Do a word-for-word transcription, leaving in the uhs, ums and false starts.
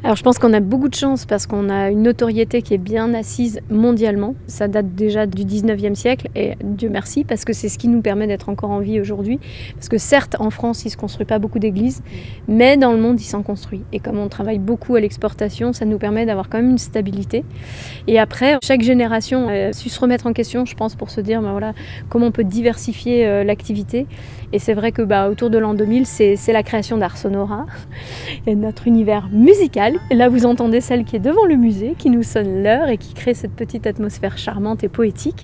Alors je pense qu'on a beaucoup de chance parce qu'on a une notoriété qui est bien assise mondialement. Ça date déjà du dix-neuvième siècle et Dieu merci parce que c'est ce qui nous permet d'être encore en vie aujourd'hui. Parce que certes en France il ne se construit pas beaucoup d'églises, mais dans le monde il s'en construit. Et comme on travaille beaucoup à l'exportation, ça nous permet d'avoir quand même une stabilité. Et après, chaque génération a su se remettre en question, je pense, pour se dire ben voilà, comment on peut diversifier euh, l'activité. Et c'est vrai que bah, autour de l'an deux mille, c'est, c'est la création d'Ars Sonora et notre univers musical. Et là, vous entendez celle qui est devant le musée, qui nous sonne l'heure et qui crée cette petite atmosphère charmante et poétique.